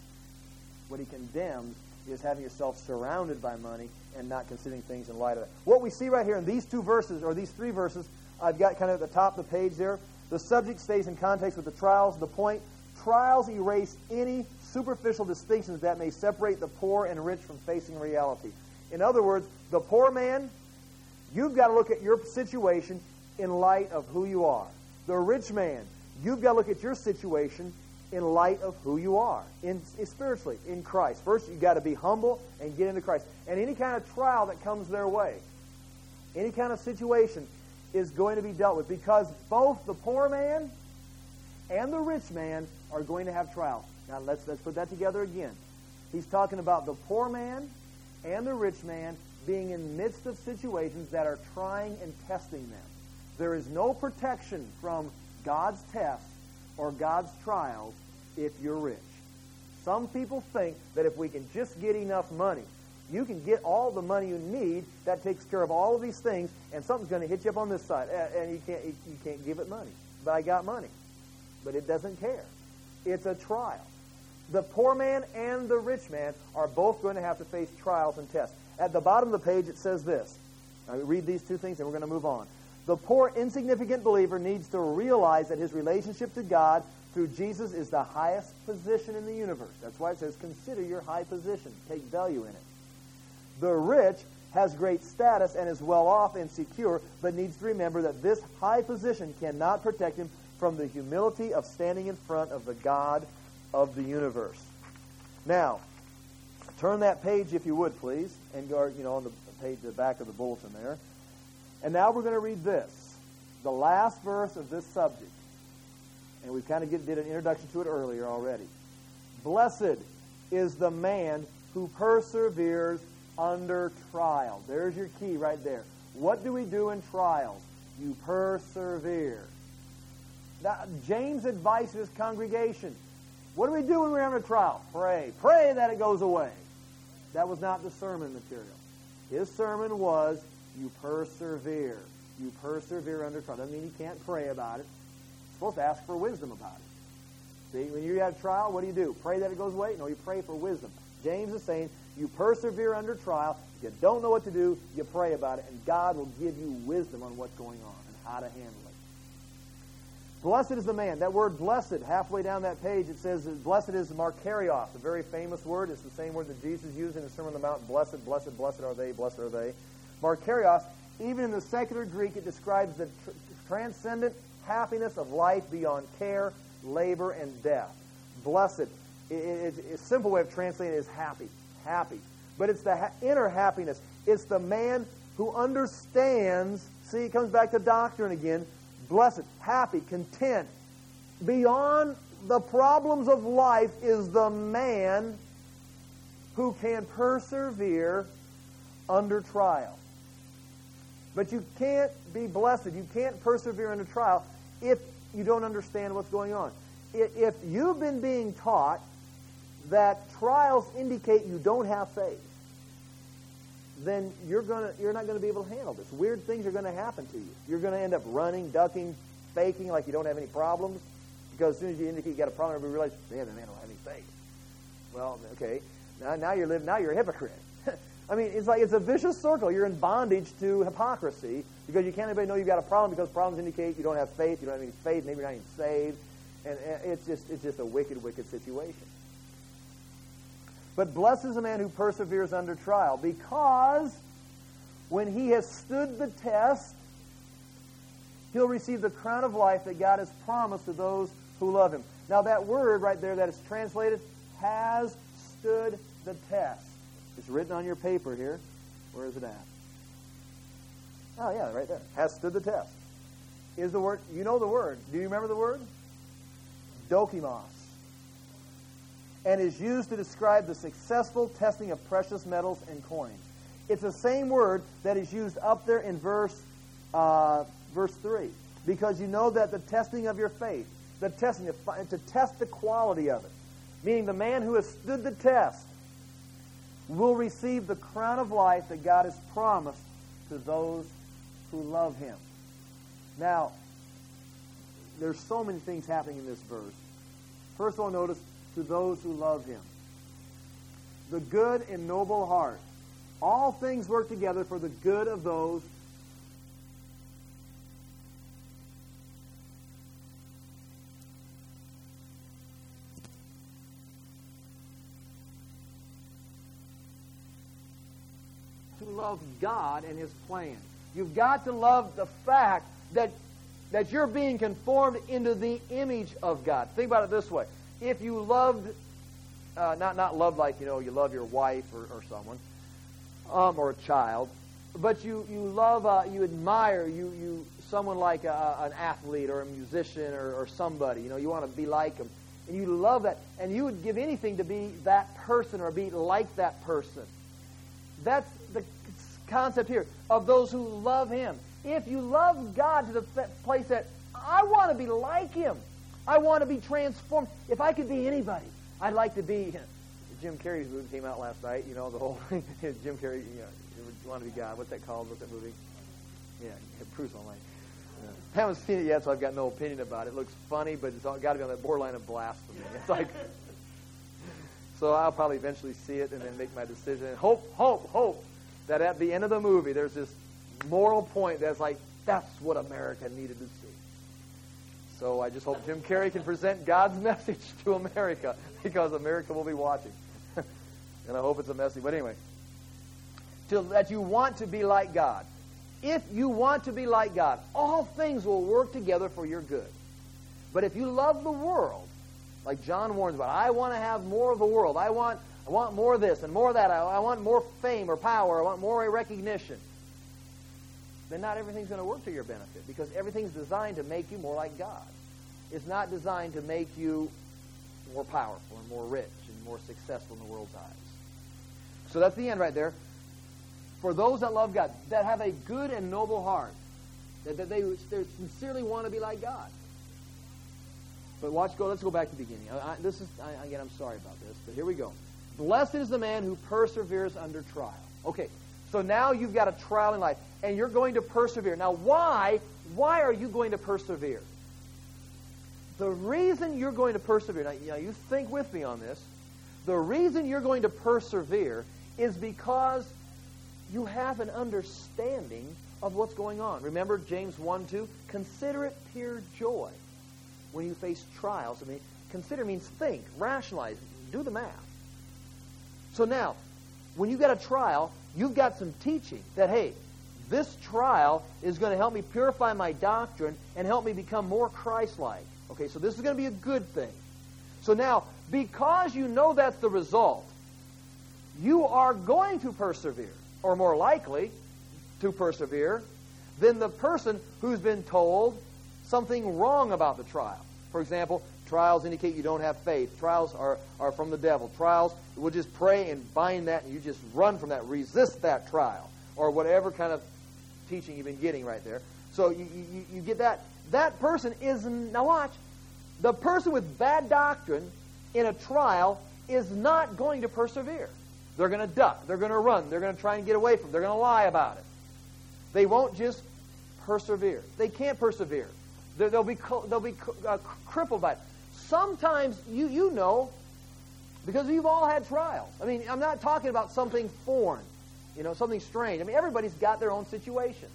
What he condemns is having yourself surrounded by money and not considering things in light of it. What we see right here in these two verses, or these three verses, I've got kind of at the top of the page there. The subject stays in context with the trials. The point, trials erase any superficial distinctions that may separate the poor and rich from facing reality. In other words, the poor man, you've got to look at your situation in light of who you are. The rich man, you've got to look at your situation in light of who you are, in, in spiritually, in Christ. First, you've got to be humble and get into Christ. And any kind of trial that comes their way, any kind of situation is going to be dealt with, because both the poor man and the rich man are going to have trials. Now, let's, let's put that together again. He's talking about the poor man and the rich man being in the midst of situations that are trying and testing them. There is no protection from God's tests or God's trials if you're rich. Some people think that if we can just get enough money, you can get all the money you need, that takes care of all of these things, and something's going to hit you up on this side, and you can't, you can't give it money. But I got money. But it doesn't care. It's a trial. The poor man and the rich man are both going to have to face trials and tests. At the bottom of the page it says this. I read these two things and we're going to move on. The poor, insignificant believer needs to realize that his relationship to God through Jesus is the highest position in the universe. That's why it says, consider your high position. Take value in it. The rich has great status and is well off and secure, but needs to remember that this high position cannot protect him from the humility of standing in front of the God of the universe. Now, turn that page, if you would, please, and go, you know, on the page, the back of the bulletin there. And now we're going to read this, the last verse of this subject. And we kind of get, did an introduction to it earlier already. Blessed is the man who perseveres under trial. There's your key right there. What do we do in trials? You persevere. Now, James' advice to his congregation, what do we do when we're having a trial? Pray. Pray that it goes away. That was not the sermon material. His sermon was, you persevere. You persevere under trial. Doesn't mean you can't pray about it. You're supposed to ask for wisdom about it. See, when you have a trial, what do you do? Pray that it goes away? No, you pray for wisdom. James is saying, you persevere under trial. If you don't know what to do, you pray about it, and God will give you wisdom on what's going on and how to handle it. Blessed is the man. That word blessed, halfway down that page, it says blessed is Makarios, a very famous word. It's the same word that Jesus used in the Sermon on the Mount. Blessed, blessed, blessed are they, blessed are they. Makarios, even in the secular Greek, it describes the tr- transcendent happiness of life beyond care, labor, and death. Blessed, it, it, it, a simple way of translating it is happy, happy. But it's the ha- inner happiness. It's the man who understands, see, it comes back to doctrine again, blessed, happy, content. Beyond the problems of life is the man who can persevere under trial. But you can't be blessed, you can't persevere under trial if you don't understand what's going on. If you've been being taught that trials indicate you don't have faith, then you're gonna you're not going to be able to handle this. Weird things are going to happen to you. You're going to end up running, ducking, faking like you don't have any problems, because as soon as you indicate you got a problem, everybody realizes, man, they don't have any faith. Well, okay, now, now you're living, now you're a hypocrite. I mean, it's like it's a vicious circle. You're in bondage to hypocrisy because you can't anybody know you've got a problem because problems indicate you don't have faith. You don't have any faith. Maybe you're not even saved, and it's just it's just a wicked, wicked situation. But blessed is the man who perseveres under trial, because when he has stood the test, he'll receive the crown of life that God has promised to those who love him. Now that word right there that is translated, has stood the test. It's written on your paper here. Where is it at? Oh, yeah, right there. Has stood the test. Is the word, you know the word. Do you remember the word? Dokimos. And is used to describe the successful testing of precious metals and coins. It's the same word that is used up there in verse uh, verse three. Because you know that the testing of your faith, the testing, to test the quality of it, meaning the man who has stood the test will receive the crown of life that God has promised to those who love him. Now, there's so many things happening in this verse. First of all, notice, to those who love him. The good and noble heart. All things work together for the good of those who love God and his plan. You've got to love the fact that that you're being conformed into the image of God. Think about it this way. If you loved, uh, not not love like, you know, you love your wife or, or someone, um, or a child, but you, you love, uh, you admire, you, you someone like a, an athlete or a musician or, or somebody, you know, you want to be like them, and you love that, and you would give anything to be that person or be like that person. That's the concept here of those who love him. If you love God to the place that I want to be like him, I want to be transformed. If I could be anybody, I'd like to be. Jim Carrey's movie came out last night. You know, the whole thing. Jim Carrey, you know, you want to be God. What's that called? What's that movie? Yeah, Bruce Online. Yeah. I haven't seen it yet, so I've got no opinion about it. It looks funny, but it's got to be on that borderline of blasphemy. It's like, so I'll probably eventually see it and then make my decision. And hope, hope, hope that at the end of the movie, there's this moral point that's like, that's what America needed to see. So I just hope Jim Carrey can present God's message to America, because America will be watching. And I hope it's a message. But anyway, to, that you want to be like God. If you want to be like God, all things will work together for your good. But if you love the world, like John warns about, I want to have more of the world. I want, I want more of this and more of that. I, I want more fame or power. I want more recognition. Then not everything's going to work to your benefit, because everything's designed to make you more like God. It's not designed to make you more powerful and more rich and more successful in the world's eyes. So that's the end right there. For those that love God, that have a good and noble heart, that, that they, they sincerely want to be like God. But watch, go. Let's go back to the beginning. I, I, this is I, again. I'm sorry about this, but here we go. Blessed is the man who perseveres under trial. Okay. So now you've got a trial in life, and you're going to persevere. Now, why? Why are you going to persevere? The reason you're going to persevere, now, you know, you think with me on this, the reason you're going to persevere is because you have an understanding of what's going on. Remember James one two? Consider it pure joy when you face trials. I mean, consider means think, rationalize, do the math. So now, when you get a trial, you've got some teaching that, hey, this trial is going to help me purify my doctrine and help me become more Christ-like. Okay, so this is going to be a good thing. So now, because you know that's the result, you are going to persevere, or more likely to persevere, than the person who's been told something wrong about the trial. For example, trials indicate you don't have faith. Trials are, are from the devil. Trials, we'll just pray and bind that, and you just run from that, resist that trial, or whatever kind of teaching you've been getting right there. So you, you, you get that, that person is, now watch, the person with bad doctrine in a trial is not going to persevere. They're going to duck. They're going to run. They're going to try and get away from it. They're going to lie about it. They won't just persevere. They can't persevere. They're, they'll be, they'll be uh, crippled by it. Sometimes, you, you know, because you've all had trials. I mean, I'm not talking about something foreign, you know, something strange. I mean, everybody's got their own situation.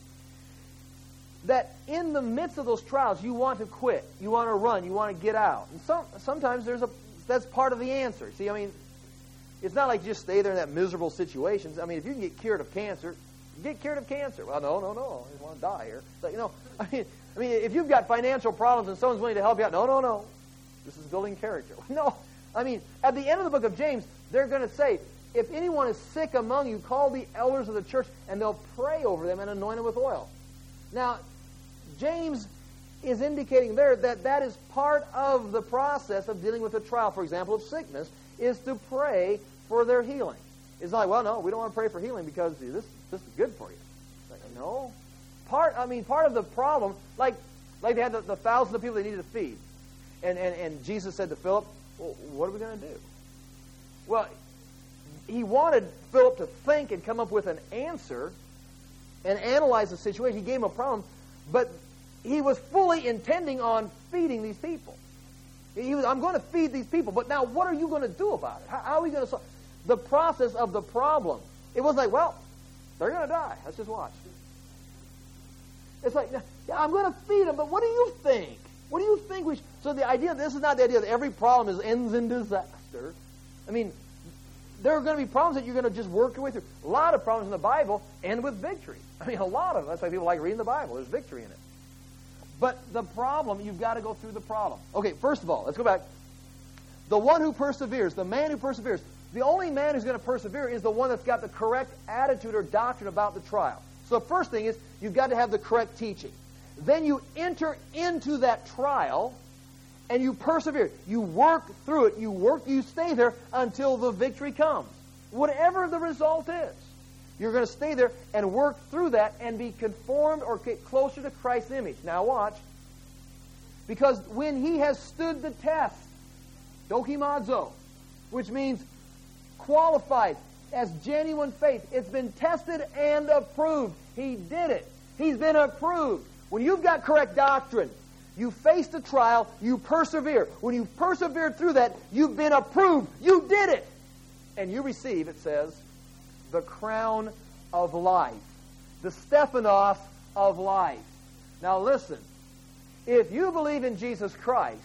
That in the midst of those trials, you want to quit. You want to run. You want to get out. And some, sometimes there's a that's part of the answer. See, I mean, it's not like you just stay there in that miserable situation. I mean, if you can get cured of cancer, get cured of cancer. Well, no, no, no. I don't want to die here. But, you know, I mean, I mean, if you've got financial problems and someone's willing to help you out, no, no, no. This is building character. No. I mean, at the end of the book of James, they're going to say, if anyone is sick among you, call the elders of the church, and they'll pray over them and anoint them with oil. Now, James is indicating there that that is part of the process of dealing with a trial, for example, of sickness, is to pray for their healing. It's not like, well, no, we don't want to pray for healing because this, this is good for you. Like, no. Part, I mean, part of the problem, like, like they had the, the thousands of people they needed to feed. And, and, and Jesus said to Philip, well, what are we going to do? Well, he wanted Philip to think and come up with an answer and analyze the situation. He gave him a problem, but he was fully intending on feeding these people. He was, I'm going to feed these people, but now what are you going to do about it? How, how are we going to solve the process of the problem? It was like, well, they're going to die. Let's just watch. It's like, yeah, I'm going to feed them, but what do you think? What do you think we should? So the idea, this is not the idea that every problem is ends in disaster. I mean, there are going to be problems that you're going to just work your way through. A lot of problems in the Bible end with victory. I mean, a lot of them. That's why people like reading the Bible. There's victory in it. But the problem, you've got to go through the problem. Okay, first of all, let's go back. The one who perseveres, the man who perseveres, the only man who's going to persevere is the one that's got the correct attitude or doctrine about the trial. So the first thing is, you've got to have the correct teaching. Then you enter into that trial, and you persevere. You work through it. You work, you stay there until the victory comes. Whatever the result is, you're going to stay there and work through that and be conformed or get closer to Christ's image. Now watch. Because when he has stood the test, dokimazo, which means qualified as genuine faith, it's been tested and approved. He did it. He's been approved. When you've got correct doctrine, you faced a trial, you persevere. When you've persevered through that, you've been approved. You did it. And you receive, it says, the crown of life. The Stephanos of life. Now listen, if you believe in Jesus Christ,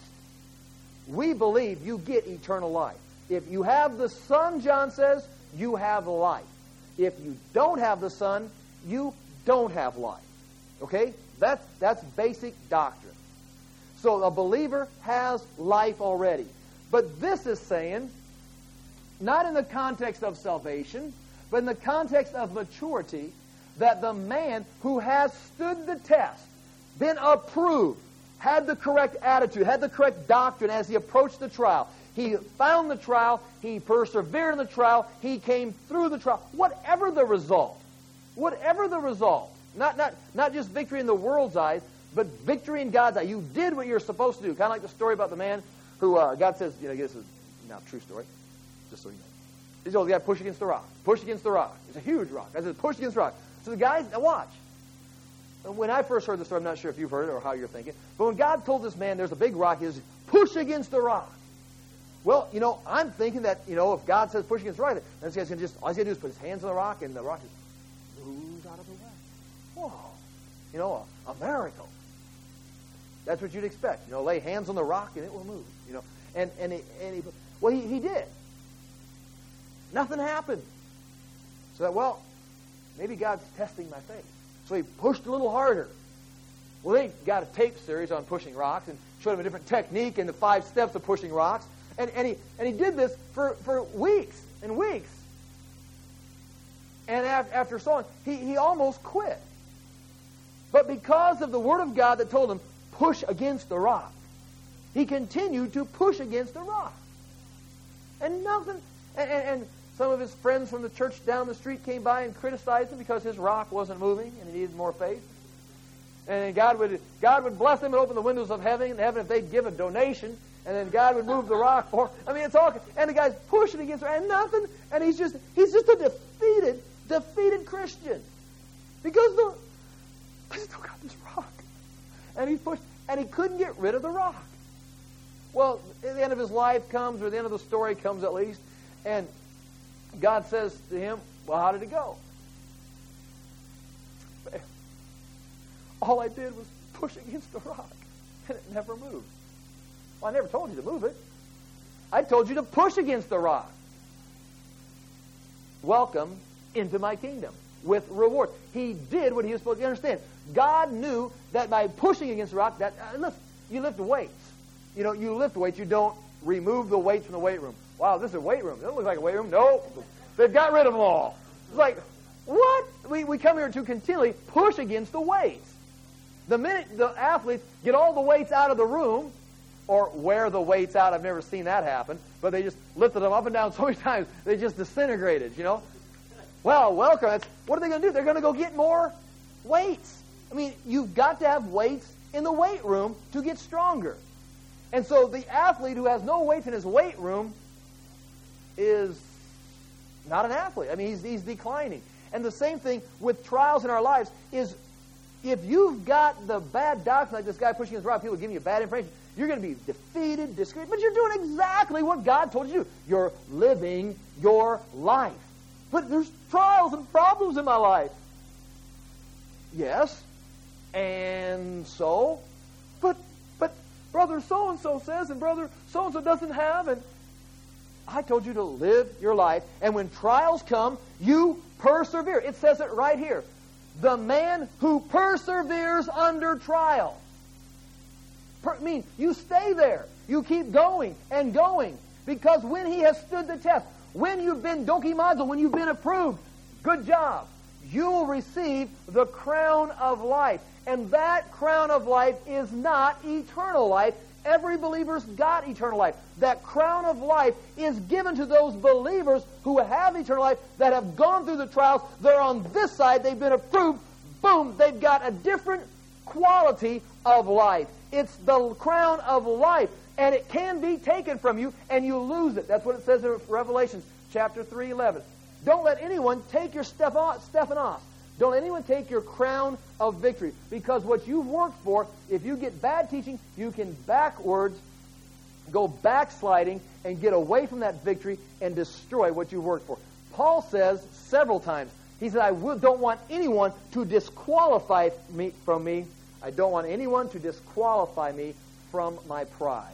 we believe you get eternal life. If you have the Son, John says, you have life. If you don't have the Son, you don't have life. Okay? That's, that's basic doctrine. So a believer has life already. But this is saying, not in the context of salvation, but in the context of maturity, that the man who has stood the test, been approved, had the correct attitude, had the correct doctrine as he approached the trial. He found the trial, he persevered in the trial, he came through the trial. Whatever the result, whatever the result, not, not, not just victory in the world's eyes, but victory in God's eyes. You did what you're supposed to do. Kind of like the story about the man who, uh, God says, you know, this is not a true story, just so you know. He told the guy, push against the rock. Push against the rock. It's a huge rock. I said, push against the rock. So the guy, now watch. When I first heard the story, I'm not sure if you've heard it or how you're thinking, but when God told this man there's a big rock, he says, push against the rock. Well, you know, I'm thinking that, you know, if God says push against the rock, then this guy's going to just, all he's going to do is put his hands on the rock, and the rock just moves out of the way. Whoa. You know, a, a miracle. That's what you'd expect. You know, lay hands on the rock and it will move. You know, and and he, and he well, he, he did. Nothing happened. So that, well, maybe God's testing my faith. So he pushed a little harder. Well, they got a tape series on pushing rocks and showed him a different technique and the five steps of pushing rocks. And, and, he, and he did this for, for weeks and weeks. And after, after so long, he, he almost quit. But because of the Word of God that told him, push against the rock, he continued to push against the rock. And nothing... And, and, and some of his friends from the church down the street came by and criticized him because his rock wasn't moving and he needed more faith. And then God would God would bless them and open the windows of heaven, heaven if they'd give a donation. And then God would move the rock for. I mean, it's all. And the guy's pushing against her, and nothing. And he's just he's just a defeated, defeated Christian, because the I still got this rock, and he pushed, and he couldn't get rid of the rock. Well, at the end of his life comes, or the end of the story comes at least, and God says to him, "Well, how did it go?" All I did was push against the rock, and it never moved. Well, I never told you to move it. I told you to push against the rock. Welcome into my kingdom with reward. He did what he was supposed to understand. God knew that by pushing against the rock, that uh, look, you lift weights. You know, you lift weights. You don't remove the weights from the weight room. Wow, this is a weight room. It doesn't look like a weight room. No, they've got rid of them all. It's like, what? We we come here to continually push against the weights. The minute the athletes get all the weights out of the room, or wear the weights out, I've never seen that happen, but they just lifted them up and down so many times, they just disintegrated, you know. Well, welcome. That's, what are they going to do? They're going to go get more weights. I mean, you've got to have weights in the weight room to get stronger. And so the athlete who has no weights in his weight room is not an athlete. I mean, he's, he's declining. And the same thing with trials in our lives is, if you've got the bad doctrine, like this guy pushing his rock, people giving you bad information, you're going to be defeated, discouraged, but you're doing exactly what God told you to do. You're living your life. But there's trials and problems in my life. Yes. And so? But, but brother so-and-so says, and brother so-and-so doesn't have, and I told you to live your life, and when trials come, you persevere. It says it right here. The man who perseveres under trial. Per, mean, you stay there. You keep going and going. Because when he has stood the test, when you've been dokimazo, when you've been approved, good job. You will receive the crown of life. And that crown of life is not eternal life. Every believer's got eternal life. That crown of life is given to those believers who have eternal life, that have gone through the trials. They're on this side. They've been approved. Boom, they've got a different quality of life. It's the crown of life, and it can be taken from you, and you lose it. That's what it says in Revelation chapter three eleven. Don't let anyone take your Stephanos. Don't let anyone take your crown of victory, because what you've worked for, if you get bad teaching, you can backwards go backsliding and get away from that victory and destroy what you've worked for. Paul says several times, he said, I will, don't want anyone to disqualify me from me. I don't want anyone to disqualify me from my prize.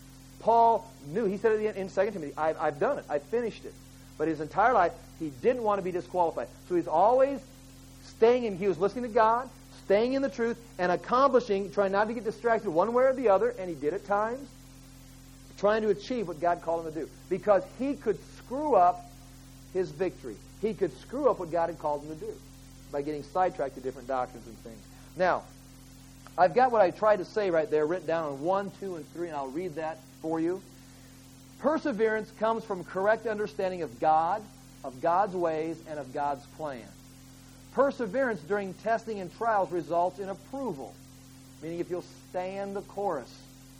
Paul knew, he said it in Second Timothy, I've, I've done it, I've finished it. But his entire life, he didn't want to be disqualified. So he's always staying in, he was listening to God, staying in the truth, and accomplishing, trying not to get distracted one way or the other, and he did at times, trying to achieve what God called him to do. Because he could screw up his victory. He could screw up what God had called him to do by getting sidetracked to different doctrines and things. Now, I've got what I tried to say right there written down on one, two, and three, and I'll read that for you. Perseverance comes from correct understanding of God, of God's ways, and of God's plan. Perseverance during testing and trials results in approval, meaning if you'll stand the course.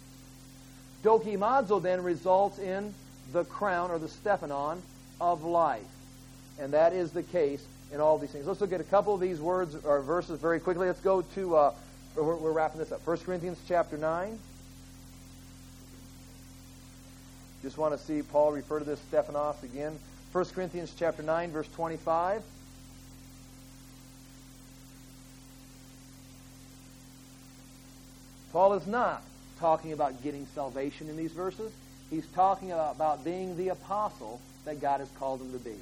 Dokimazo then results in the crown or the Stephanon of life. And that is the case in all these things. Let's look at a couple of these words or verses very quickly. Let's go to, uh, we're, we're wrapping this up, First Corinthians chapter nine. Just want to see Paul refer to this Stephanos again. First Corinthians chapter nine, verse twenty-five. Paul is not talking about getting salvation in these verses. He's talking about, about being the apostle that God has called him to be.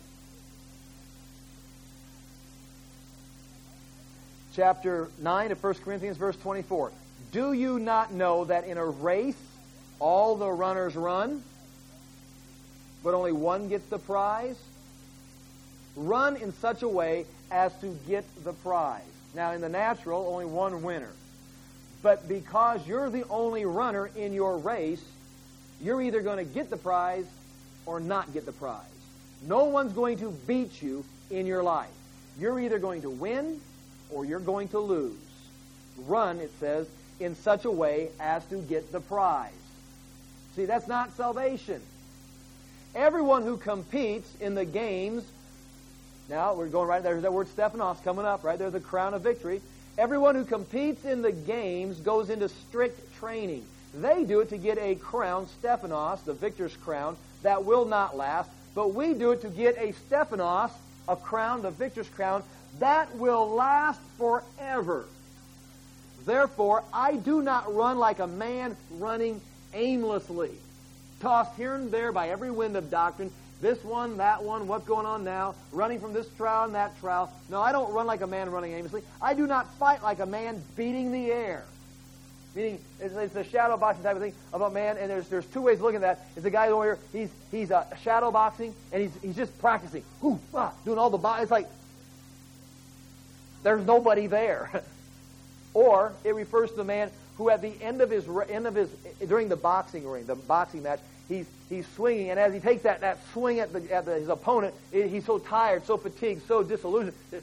Chapter nine of First Corinthians, verse twenty-four. Do you not know that in a race all the runners run, but only one gets the prize? Run in such a way as to get the prize. Now, in the natural, only one winner. But because you're the only runner in your race, you're either going to get the prize or not get the prize. No one's going to beat you in your life. You're either going to win or you're going to lose. run, it says, in such a way as to get the prize. See, that's not salvation. Everyone who competes in the games, now we're going right there, there's that word Stephanos coming up, right? There's the crown of victory. Everyone who competes in the games goes into strict training. They do it to get a crown, Stephanos, the victor's crown, that will not last. But we do it to get a Stephanos, a crown, the victor's crown, that will last forever. Therefore, I do not run like a man running aimlessly, tossed here and there by every wind of doctrine, this one, that one, what's going on now, running from this trial and that trial. No, I don't run like a man running aimlessly. I do not fight like a man beating the air. Meaning, it's, it's the shadow boxing type of thing of a man, and there's there's two ways of looking at that. Is the guy over here, he's he's uh, shadow boxing, and he's he's just practicing, ooh, ah, doing all the bo- It's like there's nobody there. Or it refers to the man who, at the end of his end of his during the boxing ring, the boxing match, he's he's swinging, and as he takes that, that swing at the at the, his opponent, it, he's so tired, so fatigued, so disillusioned. That,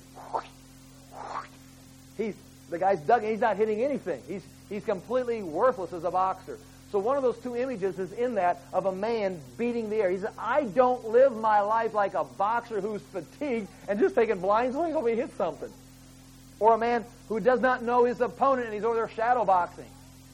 he's the guy's dug. He's not hitting anything. He's he's completely worthless as a boxer. So one of those two images is in that of a man beating the air. He says, I don't live my life like a boxer who's fatigued and just taking blind swings over he hits something. Or a man who does not know his opponent and he's over there shadow boxing.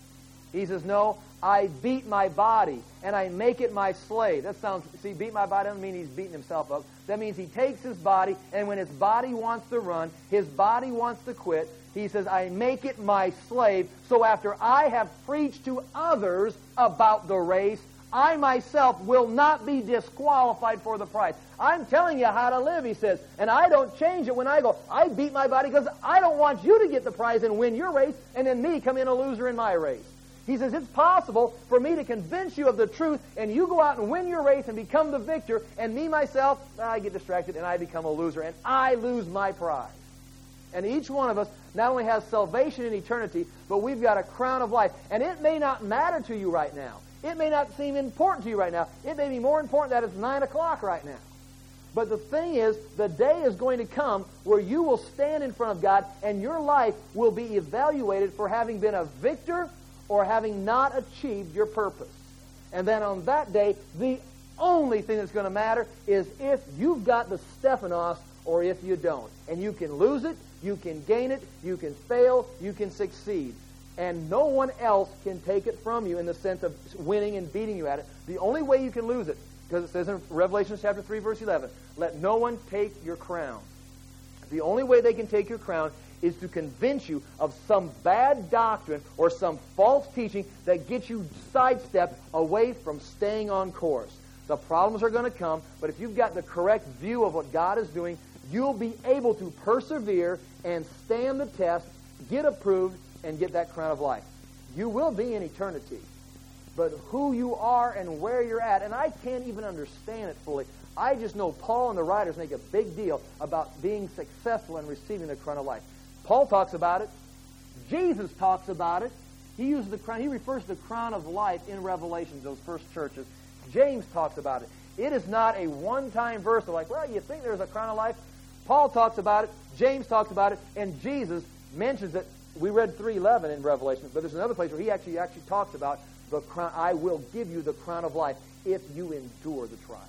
He says, no, I beat my body and I make it my slave. That sounds, see, beat my body doesn't mean he's beating himself up. That means he takes his body, and when his body wants to run, his body wants to quit, he says, I make it my slave. So after I have preached to others about the race, I myself will not be disqualified for the prize. I'm telling you how to live, he says, and I don't change it when I go. I beat my body because I don't want you to get the prize and win your race, and then me come in a loser in my race. He says, it's possible for me to convince you of the truth, and you go out and win your race and become the victor, and me, myself, I get distracted, and I become a loser, and I lose my prize. And each one of us not only has salvation in eternity, but we've got a crown of life. And it may not matter to you right now. It may not seem important to you right now. It may be more important that it's nine o'clock right now. But the thing is, the day is going to come where you will stand in front of God, and your life will be evaluated for having been a victor or having not achieved your purpose. And then on that day, the only thing that's going to matter is if you've got the Stephanos or if you don't. And you can lose it, you can gain it, you can fail, you can succeed. And no one else can take it from you in the sense of winning and beating you at it. The only way you can lose it, because it says in Revelation chapter three, verse eleven, let no one take your crown. The only way they can take your crown is to convince you of some bad doctrine or some false teaching that gets you sidestepped away from staying on course. The problems are going to come, but if you've got the correct view of what God is doing, you'll be able to persevere and stand the test, get approved, and get that crown of life. You will be in eternity. But who you are and where you're at, and I can't even understand it fully. I just know Paul and the writers make a big deal about being successful and receiving the crown of life. Paul talks about it. Jesus talks about it. He uses the crown. He refers to the crown of life in Revelation, those first churches. James talks about it. It is not a one-time verse of like, well, you think there's a crown of life? Paul talks about it. James talks about it. And Jesus mentions it. We read three eleven in Revelation, but there's another place where he actually actually talks about the crown. I will give you the crown of life if you endure the trials.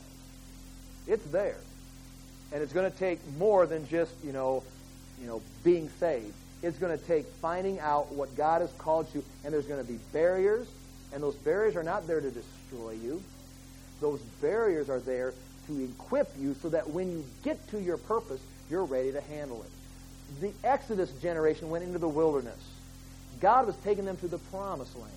It's there. And it's going to take more than just, you know, you know, being saved. It's going to take finding out what God has called you, and there's going to be barriers, and those barriers are not there to destroy you. Those barriers are there to equip you so that when you get to your purpose, you're ready to handle it. The Exodus generation went into the wilderness. God was taking them to the promised land.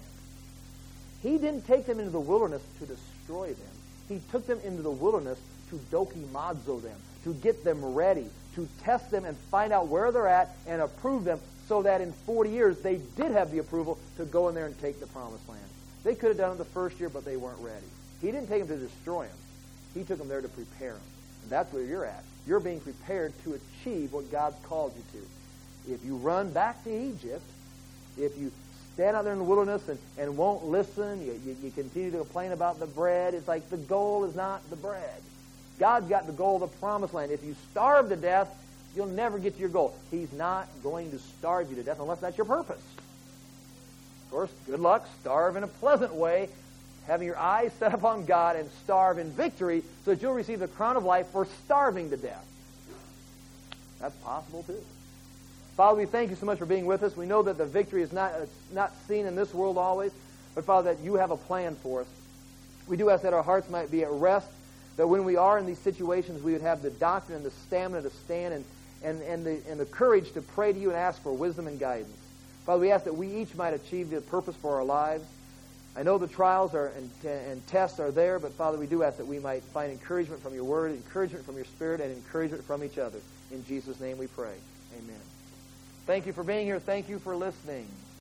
He didn't take them into the wilderness to destroy them. He took them into the wilderness to dokimazo them, to get them ready, to test them and find out where they're at and approve them so that in forty years they did have the approval to go in there and take the promised land. They could have done it the first year, but they weren't ready. He didn't take them to destroy them. He took them there to prepare them. And that's where you're at. You're being prepared to achieve what God's called you to. If you run back to Egypt, if you stand out there in the wilderness and, and won't listen, you, you, you continue to complain about the bread, it's like the goal is not the bread. God's got the goal of the promised land. If you starve to death, You'll never get to your goal. He's not going to starve you to death unless that's your purpose. Of course, good luck. Starve in a pleasant way, having your eyes set upon God, and starve in victory so that you'll receive the crown of life for starving to death. That's possible too. Father, we thank you so much for being with us. We know that the victory is not, it's not seen in this world always, but Father, that you have a plan for us. We do ask that our hearts might be at rest, that when we are in these situations, we would have the doctrine and the stamina to stand and, and, and, the, and the courage to pray to you and ask for wisdom and guidance. Father, we ask that we each might achieve the purpose for our lives. I know the trials are and, and tests are there, but Father, we do ask that we might find encouragement from your word, encouragement from your spirit, and encouragement from each other. In Jesus' name we pray. Amen. Thank you for being here. Thank you for listening.